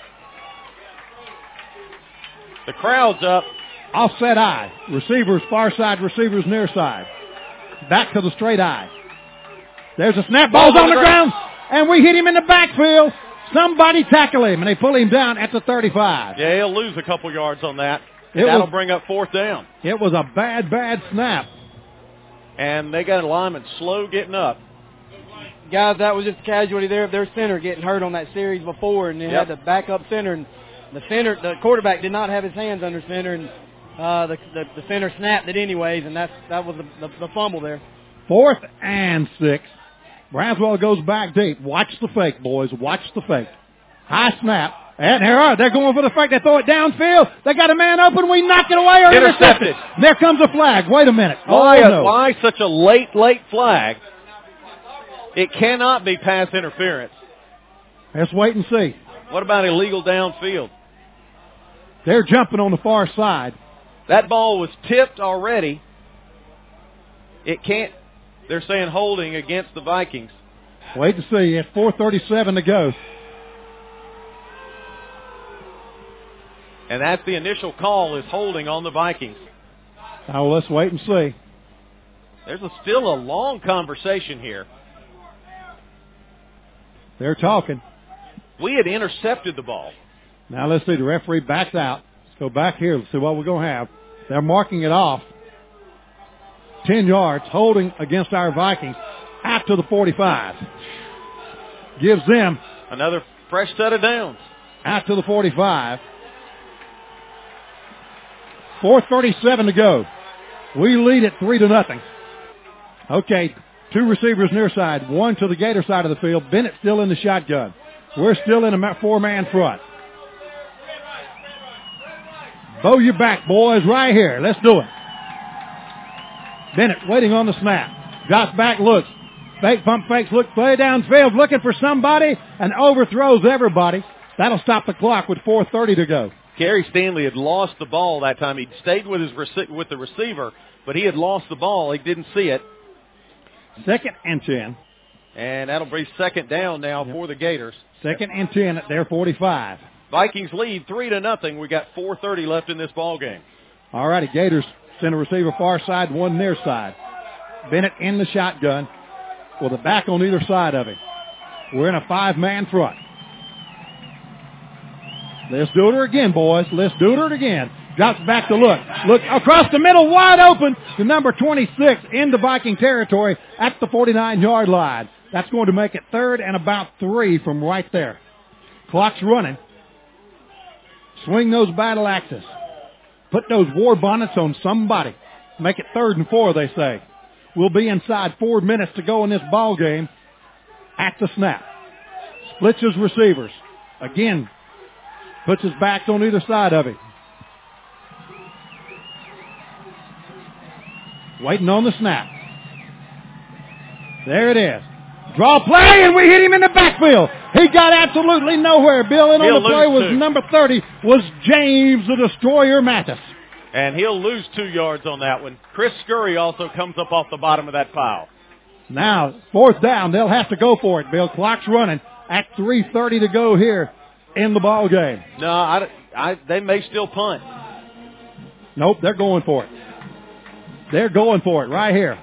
The crowd's up.
Offset I. Receivers far side, receivers near side. Back to the straight I. There's a snap. Ball's on the ground. And we hit him in the backfield. Somebody tackle him, and they pull him down at the 35.
Yeah, he'll lose a couple yards on that. That'll bring up 4th down.
It was a bad snap.
And they got a lineman slow getting up.
guys, that was just a casualty there of their center getting hurt on that series before, and they had the backup center, and the quarterback did not have his hands under center, and the center snapped it anyways, and that was the fumble there.
4th and 6. Braswell goes back deep. Watch the fake, boys. Watch the fake. High snap. And they're going for the fake. They throw it downfield. They got a man open. We knock it away or intercepted. There comes a flag. Wait a minute.
Why such a late flag? It cannot be pass interference.
Let's wait and see.
What about illegal downfield?
They're jumping on the far side.
That ball was tipped already. It can't. They're saying holding against the Vikings.
Wait to see. It's 4:37 to go.
And that's the initial call, is holding on the Vikings.
Now let's wait and see.
There's still a long conversation here.
They're talking.
We had intercepted the ball.
Now let's see. The referee backs out. Let's go back here. Let's see what we're going to have. They're marking it off. 10 yards, holding against our Vikings out to the 45. Gives them
another fresh set of downs.
Out to the 45. 4:37 to go. We lead it 3-0. Okay, 2 receivers near side, 1 to the Gator side of the field. Bennett still in the shotgun. We're still in a 4-man front. Bow your back, boys, right here. Let's do it. Bennett waiting on the snap. Drops back, looks. Fake, pump fakes, look, play downfield, looking for somebody, and overthrows everybody. That'll stop the clock with 4:30 to go.
Gary Stanley had lost the ball that time. He'd stayed with with the receiver, but he had lost the ball. He didn't see it.
2nd and 10.
And that'll be 2nd down now for the Gators.
2nd and 10 at their 45.
Vikings lead 3-0. We got 4:30 left in this ball game.
All righty, Gators send a receiver far side, 1 near side. Bennett in the shotgun with a back on either side of him. We're in a 5-man front. Let's do it again, boys. Let's do it again. Drops back to look. Look across the middle, wide open to number 26 into Viking territory at the 49-yard line. That's going to make it 3rd and about 3 from right there. Clock's running. Swing those battle axes. Put those war bonnets on somebody. Make it 3rd and 4, they say. We'll be inside 4 minutes to go in this ball game at the snap. Splits his receivers. Again, puts his backs on either side of him. Waiting on the snap. There it is. Draw play, and we hit him in the backfield. He got absolutely nowhere. Bill, in on the play was number 30, was James the Destroyer Mathis.
And he'll lose 2 yards on that one. Chris Scurry also comes up off the bottom of that pile.
Now, 4th down. They'll have to go for it, Bill. Clock's running at 3:30 to go here in the ball game.
No, they may still punt.
Nope, they're going for it. They're going for it right here.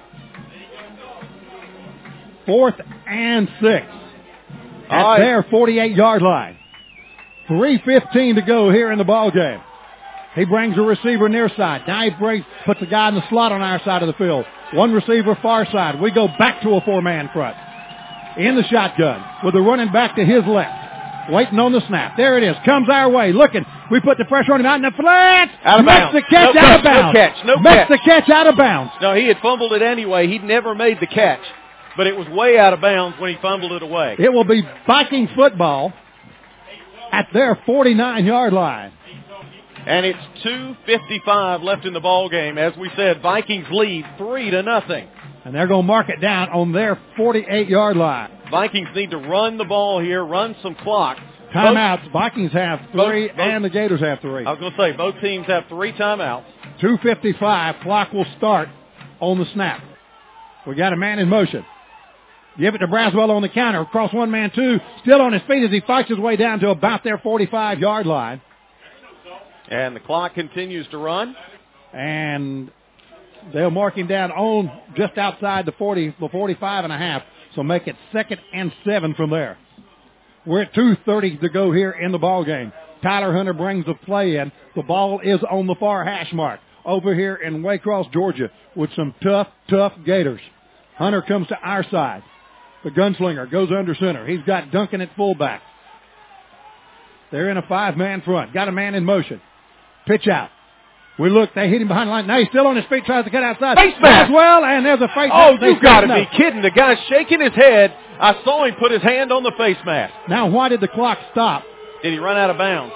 4th and 6 at their 48-yard line. 3:15 to go here in the ball game. He brings a receiver near side. Now he puts a guy in the slot on our side of the field. 1 receiver far side. We go back to a 4-man front. In the shotgun with the running back to his left. Waiting on the snap. There it is. Comes our way. Looking. We put the pressure on him out in the flat.
Out of bounds.
Makes the catch out of bounds. Makes the catch out of bounds.
No, he had fumbled it anyway. He'd never made the catch. But it was way out of bounds when he fumbled it away.
It will be Viking football at their 49-yard line.
And it's 2:55 left in the ball game. As we said, Vikings lead 3-0.
And they're going to mark it down on their 48-yard line.
Vikings need to run the ball here, run some clock.
Timeouts. Vikings have 3 and the Gators have 3.
I was going to say, both teams have 3 timeouts.
2:55. Clock will start on the snap. We got a man in motion. Give it to Braswell on the counter. Across 1-man 2. Still on his feet as he fights his way down to about their 45-yard line.
And the clock continues to run.
And they'll mark him down on just outside the 45 and a half. So make it 2nd and 7 from there. We're at 2:30 to go here in the ball game. Tyler Hunter brings the play in. The ball is on the far hash mark over here in Waycross, Georgia, with some tough Gators. Hunter comes to our side. The gunslinger goes under center. He's got Duncan at fullback. They're in a 5-man front. Got a man in motion. Pitch out. We look. They hit him behind the line. Now he's still on his feet, tries to cut outside.
Face mask.
Well, and there's a face mask.
Oh, you got to be kidding. The guy's shaking his head. I saw him put his hand on the face mask.
Now, why did the clock stop?
Did he run out of bounds?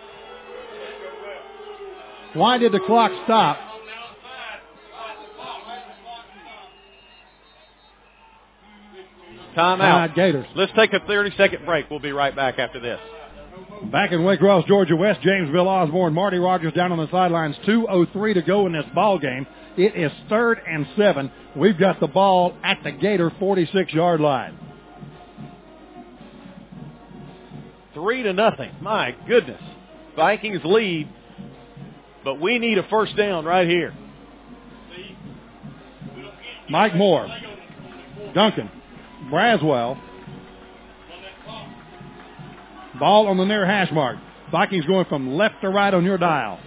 Why did the clock stop?
Timeout.
Gators.
Let's take a 30-second break. We'll be right back after this.
Back in Waycross, Georgia, West Jamesville, Osborne, Marty Rogers down on the sidelines. 2:03 to go in this ball game. It is 3rd and 7. We've got the ball at the Gator 46-yard line.
3-0. My goodness. Vikings lead, but we need a first down right here.
Mike Moore, Duncan, Braswell. Ball on the near hash mark. Vikings going from left to right on your dial.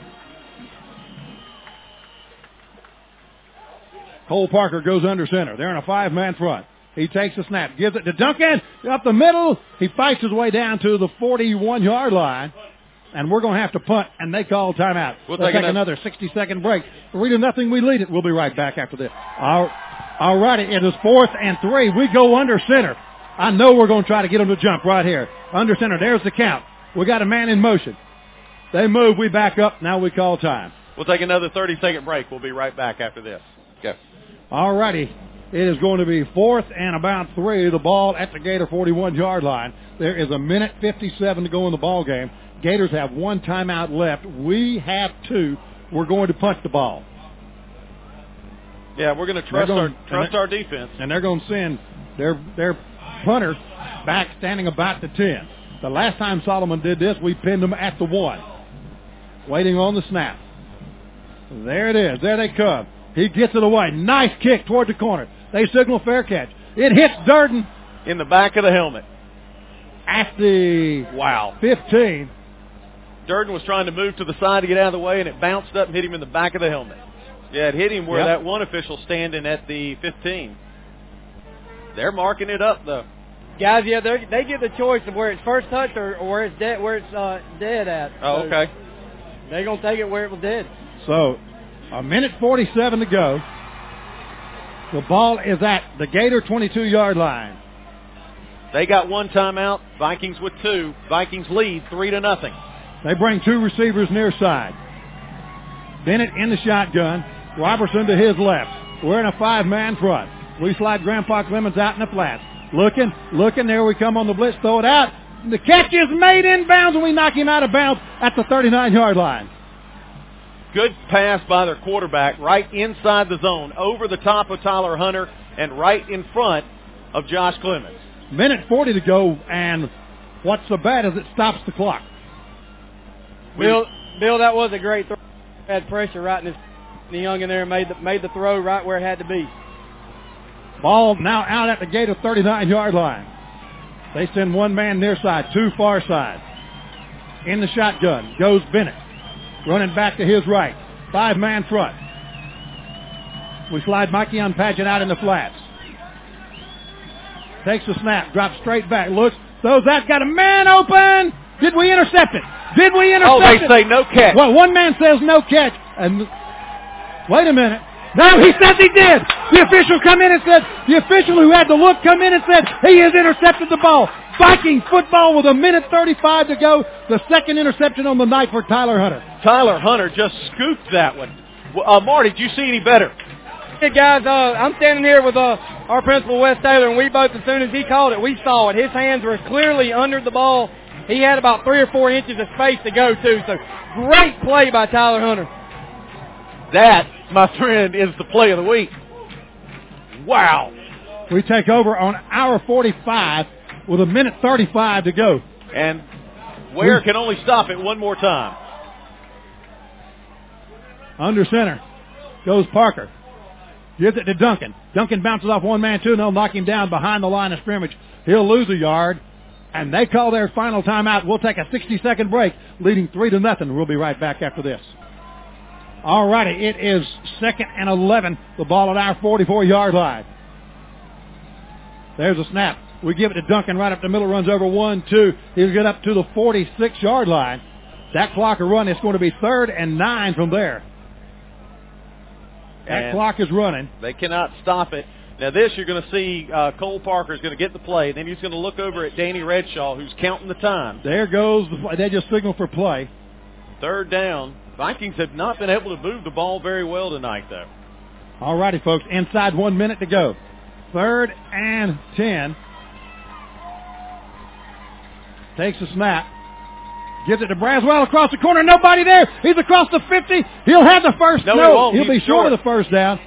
Cole Parker goes under center. They're in a 5-man front. He takes a snap, gives it to Duncan, up the middle. He fights his way down to the 41-yard line, and we're going to have to punt, and they call timeout. We'll take another 60-second break. 3-0, we lead it. We'll be right back after this. All righty, it is 4th and 3. We go under center. I know we're going to try to get them to jump right here. Under center, there's the count. We got a man in motion. They move, we back up, now we call time.
We'll take another 30-second break. We'll be right back after this. Go.
All righty. It is going to be 4th and about 3. The ball at the Gator 41-yard line. There is 1:57 to go in the ball game. Gators have 1 timeout left. We have 2. We're going to punt the ball.
Yeah, we're going to trust our defense.
And they're going to send their punter back standing about the 10. The last time Solomon did this, we pinned them at the 1. Waiting on the snap. There it is. There they come. He gets it away. Nice kick toward the corner. They signal fair catch. It hits Durden.
In the back of the helmet.
At the 15.
Durden was trying to move to the side to get out of the way, and it bounced up and hit him in the back of the helmet. Yeah, it hit him where that one official standing at the 15. They're marking it up, though.
Guys, yeah, they get the choice of where it's first touch or where it's dead at.
Oh, okay.
They're going to take it where it was dead.
So, 1:47 to go. The ball is at the Gator 22-yard line.
They got 1 timeout. Vikings with 2. Vikings lead 3-0.
They bring 2 receivers near side. Bennett in the shotgun. Robertson to his left. We're in a 5-man front. We slide Grandpa Clemens out in the flats. Looking. There we come on the blitz. Throw it out. The catch is made inbounds, and we knock him out of bounds at the 39-yard line.
Good pass by their quarterback right inside the zone, over the top of Tyler Hunter and right in front of Josh Clemens.
1:40 to go, and what's so bad is it stops the clock.
Bill, that was a great throw. Had pressure right in the young in there and made the throw right where it had to be.
Ball now out at the Gator 39-yard line. They send 1 man near side, 2 far side. In the shotgun goes Bennett. Running back to his right. 5-man front. We slide Mikey Paget out in the flats. Takes the snap. Drops straight back. Looks. Throws that. Got a man open. Did we intercept it?
Oh, they say no catch.
Well, 1 man says no catch. And wait a minute. No, he says he did. The official who had the look come in and said he has intercepted the ball. Viking football with 1:35 to go. The second interception on the night for Tyler Hunter.
Tyler Hunter just scooped that one. Marty, did you see any better?
Hey, guys, I'm standing here with our principal, Wes Taylor, and we both, as soon as he called it, we saw it. His hands were clearly under the ball. He had about 3 or 4 inches of space to go to. So great play by Tyler Hunter.
That, my friend, is the play of the week. Wow.
We take over on hour 45 with 1:35 to go.
And Ware can only stop it 1 more time.
Under center goes Parker. Gives it to Duncan. Duncan bounces off 1 man, 2, and they'll knock him down behind the line of scrimmage. He'll lose a yard. And they call their final timeout. We'll take a 60-second break, leading 3-0. We'll be right back after this. All righty, it is 2nd and 11. The ball at our 44-yard line. There's a snap. We give it to Duncan right up the middle, runs over 1, 2. He'll get up to the 46-yard line. That clock will run. It's going to be 3rd and 9 from there. That clock is running.
They cannot stop it. Now this, you're going to see Cole Parker is going to get the play. Then he's going to look over at Danny Redshaw, who's counting the time.
There goes the play. They just signal for play.
3rd down. Vikings have not been able to move the ball very well tonight, though.
All righty, folks. Inside 1 minute to go. 3rd and 10. Takes the snap. Gives it to Braswell across the corner. Nobody there. He's across the 50. He'll have the first.
No,
he'll be short of the first down.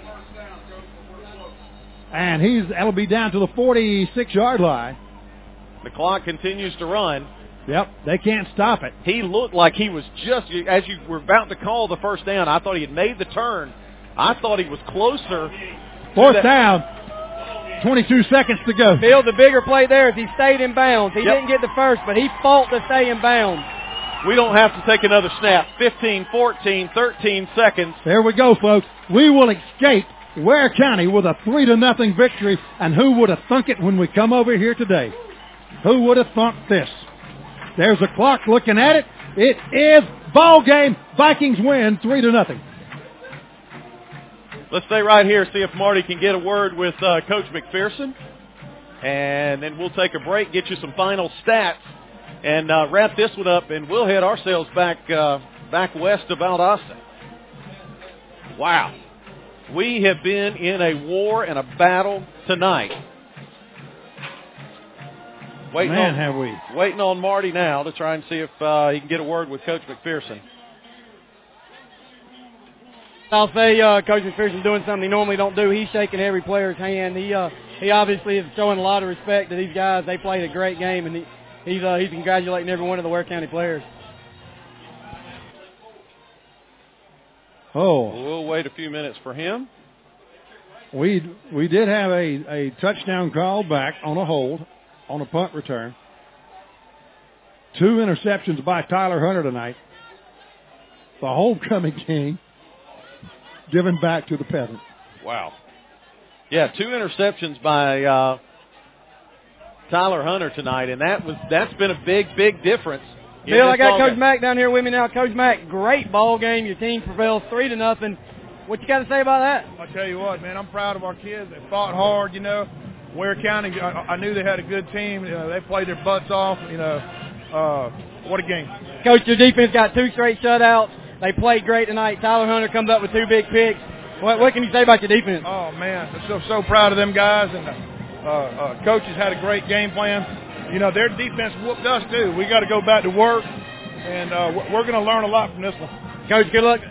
And that'll be down to the 46-yard line.
The clock continues to run.
Yep, they can't stop it.
He looked like he was just, as you were about to call the first down, I thought he had made the turn. I thought he was closer.
4th down. 22 seconds to go.
Bill, the bigger play there is he stayed in bounds. He didn't get the first, but he fought to stay in bounds.
We don't have to take another snap. 15, 14, 13 seconds.
There we go, folks. We will escape Ware County with a 3-0 victory. And who would have thunk it when we come over here today? Who would have thunk this? There's the clock looking at it. It is ball game. Vikings win 3-0.
Let's stay right here, see if Marty can get a word with Coach McPherson. And then we'll take a break, get you some final stats, and wrap this one up, and we'll head ourselves back west of Valdosta. Wow. We have been in a war and a battle tonight.
Have we.
Waiting on Marty now to try and see if he can get a word with Coach McPherson.
I'll say Coach McPherson's doing something he normally don't do. He's shaking every player's hand. He obviously is showing a lot of respect to these guys. They played a great game, and he's congratulating every one of the Ware County players.
We'll wait a few minutes for him.
We did have a touchdown call back on a hold on a punt return. 2 interceptions by Tyler Hunter tonight. The homecoming king given back to the peasant.
Wow. Yeah, 2 interceptions by Tyler Hunter tonight, and that's been a big difference.
Bill, I got Coach Mack down here with me now. Coach Mack, great ball game. Your team prevails 3-0. What you got to say about that?
I'll tell you what, man, I'm proud of our kids. They fought hard, Ware County, I knew they had a good team. They played their butts off. What a game.
Coach, your defense got 2 straight shutouts. They played great tonight. Tyler Hunter comes up with 2 big picks. What can you say about your defense?
Oh, man, I'm so proud of them guys. And coaches had a great game plan. Their defense whooped us, too. We got to go back to work, and we're going to learn a lot from this one.
Coach, good luck.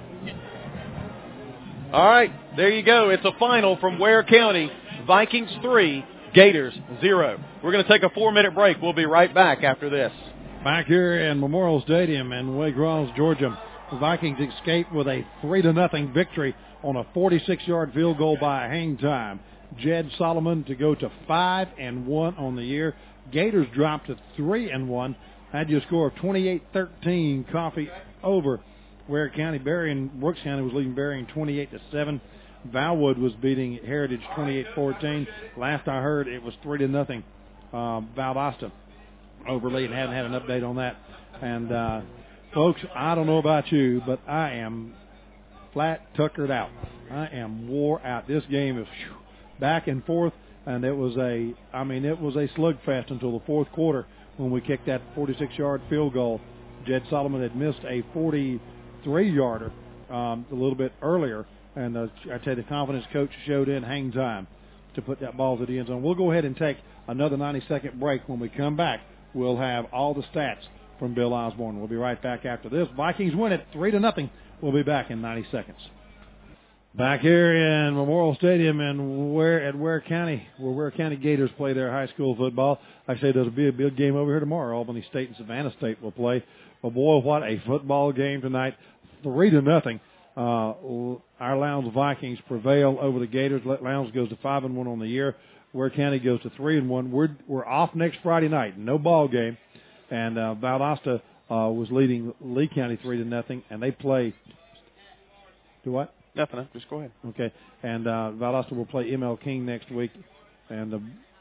All right, there you go. It's a final from Ware County. Vikings 3, Gators 0. We're going to take a 4-minute break. We'll be right back after this.
Back here in Memorial Stadium in Waycross, Georgia, the Vikings escape with a 3-0 victory on a 46-yard field goal by hang time. Jed Solomon to go to 5-1 on the year. Gators dropped to 3-1. Had you a score of 28-13. Coffee over Ware County. Brooks County was leading Berrien 28-7. Valwood was beating Heritage 28-14. Last I heard, it was 3-0. Valdosta over Lee, and haven't had an update on that. And folks, I don't know about you, but I am flat tuckered out. I am wore out. This game is back and forth, and it was a slugfest until the fourth quarter when we kicked that 46-yard field goal. Jed Solomon had missed a 43-yarder a little bit earlier, and I tell you, the confidence coach showed in hang time to put that ball to the end zone. We'll go ahead and take another 90-second break. When we come back, we'll have all the stats from Bill Osborne. We'll be right back after this. Vikings win it 3-0. We'll be back in 90 seconds. Back here in Memorial Stadium and Ware County, where Ware County Gators play their high school football. Like I say, there'll be a big game over here tomorrow. Albany State and Savannah State will play. But boy, what a football game tonight. 3-0. Our Lowndes Vikings prevail over the Gators. Lowndes goes to 5-1 on the year. Ware County goes to 3-1. We're off next Friday night. No ball game. And Valdosta was leading Lee County 3-0, and they play. Do what?
Nothing. Just go ahead.
Okay. And Valdosta will play ML King next week. And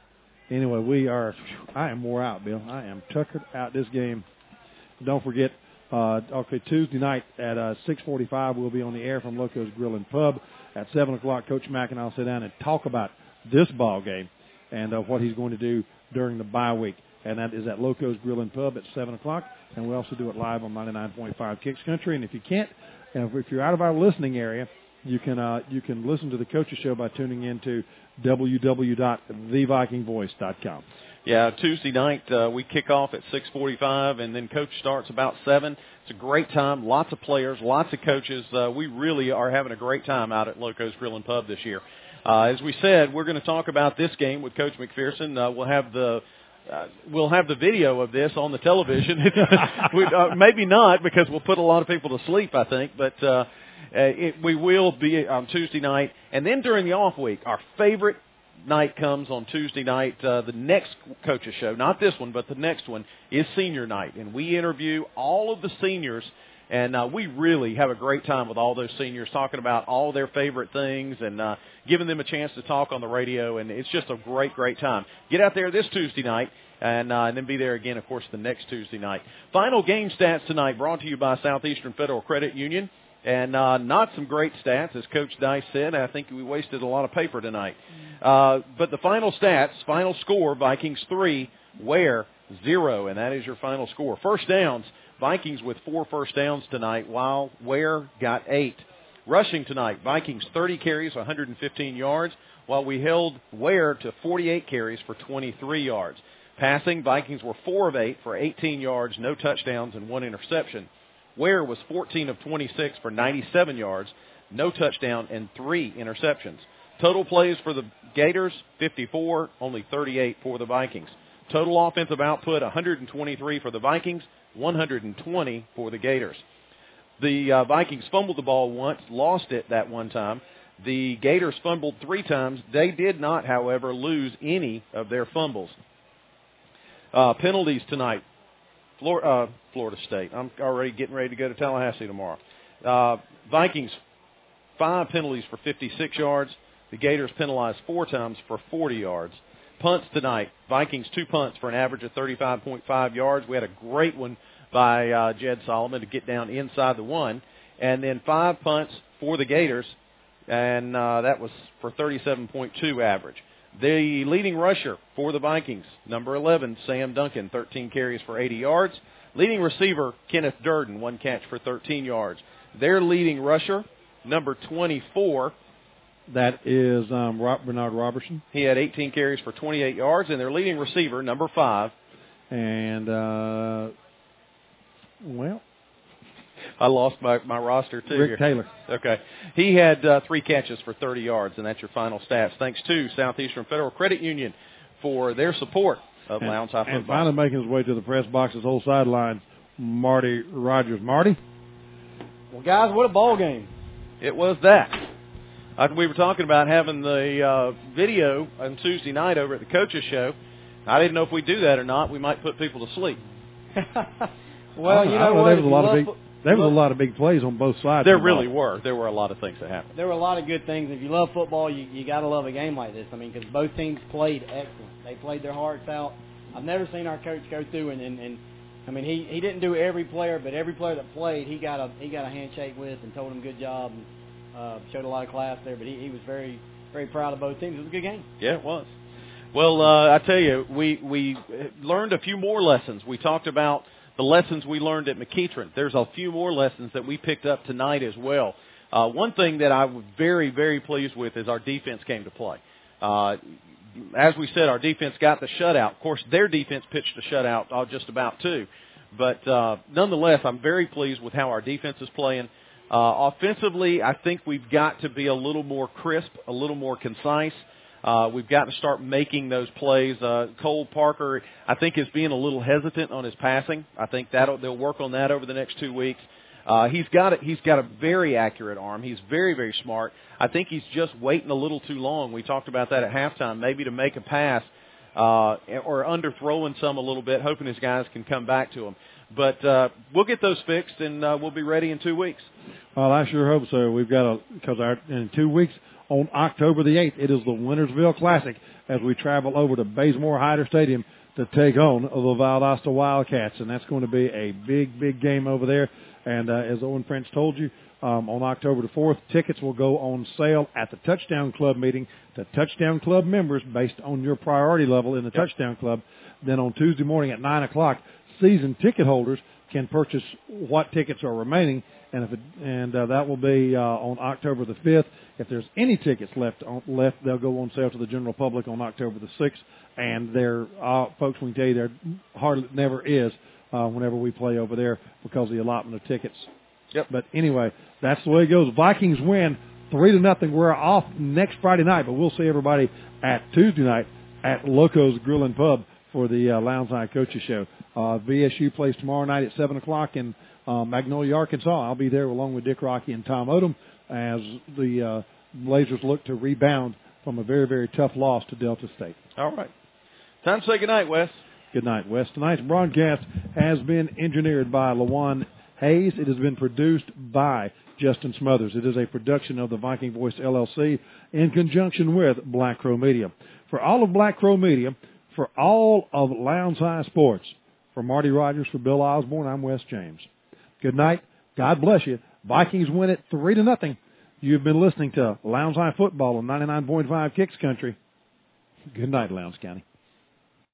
Anyway, I am wore out, Bill. I am tuckered out this game. Don't forget, Tuesday night at 6:45, we'll be on the air from Loco's Grill and Pub. At 7 o'clock, Coach Mack and I'll sit down and talk about this ball game and what he's going to do during the bye week. And that is at Loco's Grill and Pub at 7 o'clock. And we also do it live on 99.5 Kicks Country. And if you can't, if you're out of our listening area, you can listen to the Coach's Show by tuning in to www.thevikingvoice.com.
Yeah, Tuesday night we kick off at 6:45, and then Coach starts about 7. It's a great time, lots of players, lots of coaches. We really are having a great time out at Loco's Grill and Pub this year. As we said, we're going to talk about this game with Coach McPherson. We'll have the video of this on the television. Maybe not, because we'll put a lot of people to sleep, I think, but we will be on Tuesday night. And then during the off week, our favorite night comes on Tuesday night. The next Coach's Show, not this one, but the next one, is senior night. And we interview all of the seniors, and we really have a great time with all those seniors, talking about all their favorite things and giving them a chance to talk on the radio. And it's just a great, great time. Get out there this Tuesday night. And then be there again, of course, the next Tuesday night. Final game stats tonight brought to you by Southeastern Federal Credit Union. And not some great stats, as Coach Dice said. I think we wasted a lot of paper tonight. But the final stats, final score, Vikings 3, Ware 0, and that is your final score. First downs, Vikings with 4 first downs tonight, while Ware got 8. Rushing tonight, Vikings 30 carries, 115 yards, while we held Ware to 48 carries for 23 yards. Passing, Vikings were 4 of 8 for 18 yards, no touchdowns, and 1 interception. Ware was 14 of 26 for 97 yards, no touchdown, and 3 interceptions. Total plays for the Gators, 54, only 38 for the Vikings. Total offensive output, 123 for the Vikings, 120 for the Gators. The Vikings fumbled the ball once, lost it that one time. The Gators fumbled 3 times. They did not, however, lose any of their fumbles. Penalties tonight. Florida State. I'm already getting ready to go to Tallahassee tomorrow. Vikings, 5 penalties for 56 yards. The Gators penalized 4 times for 40 yards. Punts tonight. Vikings 2 punts for an average of 35.5 yards. We had a great one by Jed Solomon to get down inside the 1. And then 5 punts for the Gators, and that was for 37.2 average. The leading rusher for the Vikings, number 11, Sam Duncan, 13 carries for 80 yards. Leading receiver, Kenneth Durden, 1 catch for 13 yards. Their leading rusher, number 24.
That is Bernard Robertson.
He had 18 carries for 28 yards. And their leading receiver, number 5.
And,
I lost my roster, too.
Rick Taylor.
Okay. He had 3 catches for 30 yards, and that's your final stats. Thanks to Southeastern Federal Credit Union for their support of Lowndes High football.
And finally making his way to the press box's whole sideline, Marty Rogers. Marty?
Well, guys, what a ball game.
It was that. We were talking about having the video on Tuesday night over at the Coach's Show. I didn't know if we'd do that or not. We might put people to sleep.
Well, you know what?
There was a lot of big plays on both sides.
There really were. There were a lot of things that happened.
There were a lot of good things. If you love football, you got to love a game like this. I mean, because both teams played excellent. They played their hearts out. I've never seen our coach go through and I mean, he didn't do every player, but every player that played, he got a handshake with and told him good job and showed a lot of class there. But he was very, very proud of both teams. It was a good game.
Yeah, it was. Well, I tell you, we learned a few more lessons. We talked about the lessons we learned at McEachern. There's a few more lessons that we picked up tonight as well. One thing that I was very, very pleased with is our defense came to play. As we said, our defense got the shutout. Of course, their defense pitched a shutout just about too. But nonetheless, I'm very pleased with how our defense is playing. Offensively, I think we've got to be a little more crisp, a little more concise. We've got to start making those plays. Cole Parker, I think, is being a little hesitant on his passing. I think they'll work on that over the next 2 weeks. He's got a very accurate arm. He's very, very smart. I think he's just waiting a little too long. We talked about that at halftime, maybe to make a pass or underthrowing some a little bit, hoping his guys can come back to him. But we'll get those fixed, and we'll be ready in 2 weeks.
Well, I sure hope so. We've got in 2 weeks, on October the 8th, it is the Wintersville Classic as we travel over to Bazemore Hyder Stadium to take on the Valdosta Wildcats. And that's going to be a big, big game over there. And as Owen French told you, on October the 4th, tickets will go on sale at the Touchdown Club meeting to Touchdown Club members based on your priority level in the Touchdown Club. Then on Tuesday morning at 9 o'clock, season ticket holders can purchase what tickets are remaining, and that will be on October the 5th. If there's any tickets left, they'll go on sale to the general public on October the 6th. And there, folks, we can tell you there hardly never is whenever we play over there because of the allotment of tickets.
Yep.
But anyway, that's the way it goes. Vikings win 3-0. We're off next Friday night, but we'll see everybody at Tuesday night at Loco's Grill and Pub for the Lowndes High Coaches Show. VSU plays tomorrow night at 7 o'clock in Magnolia, Arkansas. I'll be there along with Dick Rocky and Tom Odom as the Blazers look to rebound from a very, very tough loss to Delta State.
All right. Time to say goodnight, Wes.
Good night, Wes. Tonight's broadcast has been engineered by LaJuan Hayes. It has been produced by Justin Smothers. It is a production of the Viking Voice LLC in conjunction with Black Crow Media. For all of Black Crow Media, for all of Lowndes High Sports, for Marty Rogers, for Bill Osborne, I'm Wes James. Good night. God bless you. Vikings win it 3-0. You've been listening to Lowndes High Football on 99.5 Kicks Country. Good night, Lowndes County.